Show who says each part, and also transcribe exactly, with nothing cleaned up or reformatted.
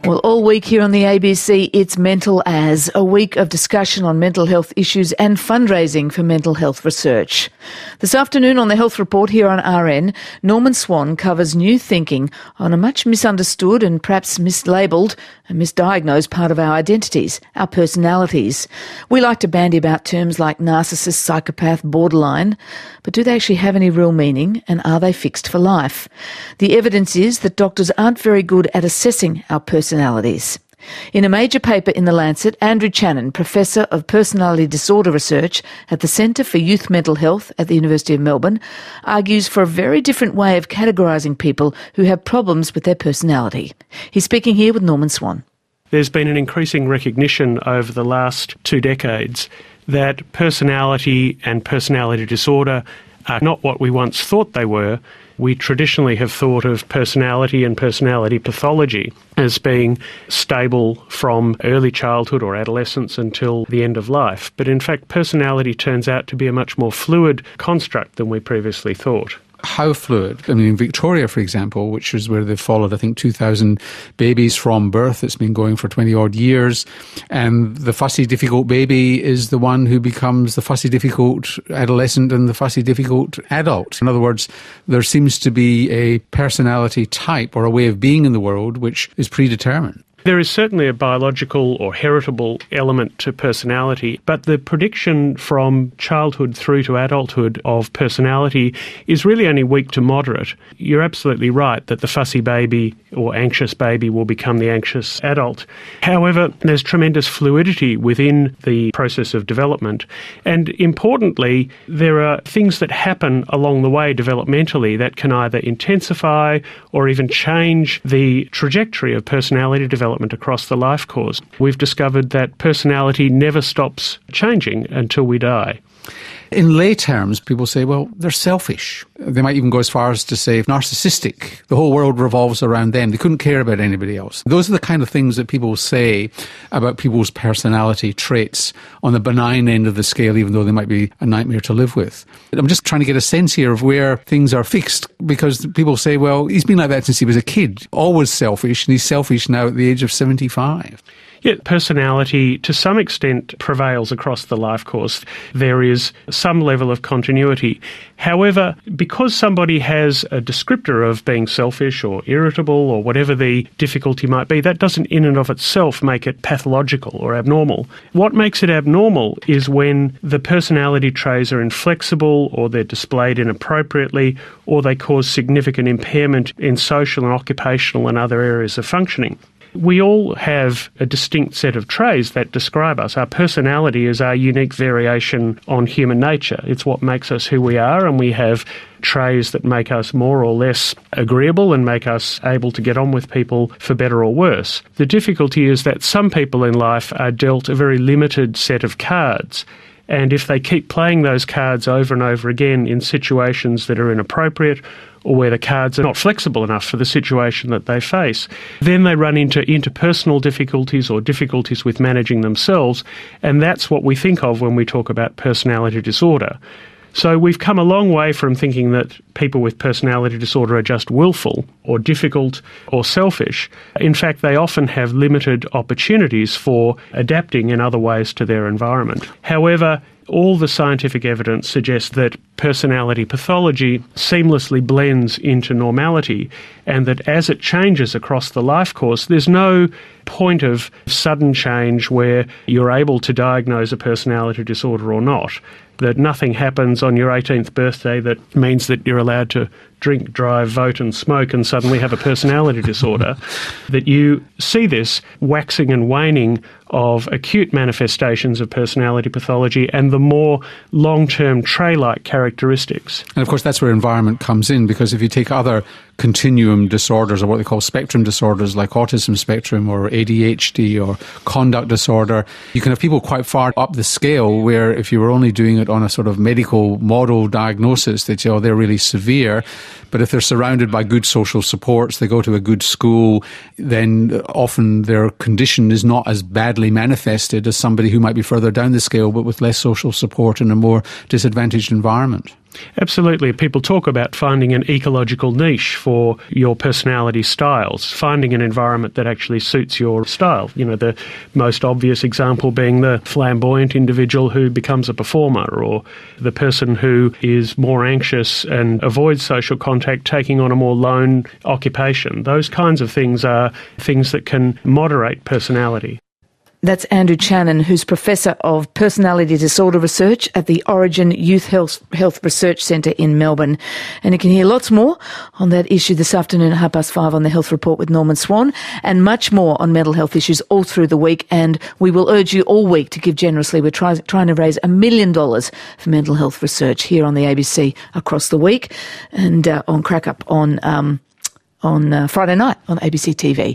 Speaker 1: Well, all week here on the A B C, it's Mental As, a week of discussion on mental health issues and fundraising for mental health research. This afternoon on the Health Report here on R N, Norman Swan covers new thinking on a much misunderstood and perhaps mislabelled and misdiagnosed part of our identities, our personalities. We like to bandy about terms like narcissist, psychopath, borderline, but do they actually have any real meaning, and are they fixed for life? The evidence is that doctors aren't very good at assessing our personalities. In a major paper in The Lancet, Andrew Channen, Professor of Personality Disorder Research at the Centre for Youth Mental Health at the University of Melbourne, argues for a very different way of categorising people who have problems with their personality. He's speaking here with Norman Swan.
Speaker 2: There's been an increasing recognition over the last two decades that personality and personality disorder are not what we once thought they were. We traditionally have thought of personality and personality pathology as being stable from early childhood or adolescence until the end of life. But in fact, personality turns out to be a much more fluid construct than we previously thought.
Speaker 3: How fluid? I mean, in Victoria, for example, which is where they've followed, I think, two thousand babies from birth. It's been going for twenty-odd years. And the fussy, difficult baby is the one who becomes the fussy, difficult adolescent and the fussy, difficult adult. In other words, there seems to be a personality type or a way of being in the world which is predetermined.
Speaker 2: There is certainly a biological or heritable element to personality, but the prediction from childhood through to adulthood of personality is really only weak to moderate. You're absolutely right that the fussy baby or anxious baby will become the anxious adult. However, there's tremendous fluidity within the process of development, and importantly, there are things that happen along the way developmentally that can either intensify or even change the trajectory of personality development across the life course. We've discovered that personality never stops changing until we die.
Speaker 3: In lay terms, people say, well, they're selfish. They might even go as far as to say narcissistic. The whole world revolves around them. They couldn't care about anybody else. Those are the kind of things that people say about people's personality traits on the benign end of the scale, even though they might be a nightmare to live with. I'm just trying to get a sense here of where things are fixed, because people say, well, he's been like that since he was a kid, always selfish, and he's selfish now at the age of seventy-five.
Speaker 2: Yet personality, to some extent, prevails across the life course. There is some level of continuity. However, because somebody has a descriptor of being selfish or irritable or whatever the difficulty might be, that doesn't in and of itself make it pathological or abnormal. What makes it abnormal is when the personality traits are inflexible, or they're displayed inappropriately, or they cause significant impairment in social and occupational and other areas of functioning. We all have a distinct set of traits that describe us. Our personality is our unique variation on human nature. It's what makes us who we are, and we have traits that make us more or less agreeable and make us able to get on with people for better or worse. The difficulty is that some people in life are dealt a very limited set of cards. And if they keep playing those cards over and over again in situations that are inappropriate, or where the cards are not flexible enough for the situation that they face, then they run into interpersonal difficulties or difficulties with managing themselves, and that's what we think of when we talk about personality disorder. So we've come a long way from thinking that people with personality disorder are just willful or difficult or selfish. In fact, they often have limited opportunities for adapting in other ways to their environment. However, all the scientific evidence suggests that personality pathology seamlessly blends into normality, and that as it changes across the life course, there's no point of sudden change where you're able to diagnose a personality disorder or not. That nothing happens on your eighteenth birthday that means that you're allowed to drink, drive, vote and smoke and suddenly have a personality disorder. That you see this waxing and waning of acute manifestations of personality pathology and the more long-term trait-like characteristics.
Speaker 3: And of course that's where environment comes in, because if you take other continuum disorders, or what they call spectrum disorders like autism spectrum or A D H D or conduct disorder, you can have people quite far up the scale where if you were only doing it on a sort of medical model diagnosis, they'd say, oh, they're really severe. But if they're surrounded by good social supports, they go to a good school, then often their condition is not as badly manifested as somebody who might be further down the scale but with less social support in a more disadvantaged environment.
Speaker 2: Absolutely. People talk about finding an ecological niche for your personality styles, finding an environment that actually suits your style. You know, the most obvious example being the flamboyant individual who becomes a performer, or the person who is more anxious and avoids social contact, taking on a more lone occupation. Those kinds of things are things that can moderate personality.
Speaker 1: That's Andrew Channen, who's Professor of Personality Disorder Research at the Origin Youth Health, Health Research Centre in Melbourne. And you can hear lots more on that issue this afternoon at half past five on the Health Report with Norman Swan, and much more on mental health issues all through the week. And we will urge you all week to give generously. We're try, trying to raise a million dollars for mental health research here on the A B C across the week, and uh, on Crack Up on... Um, on uh, Friday night on A B C T V.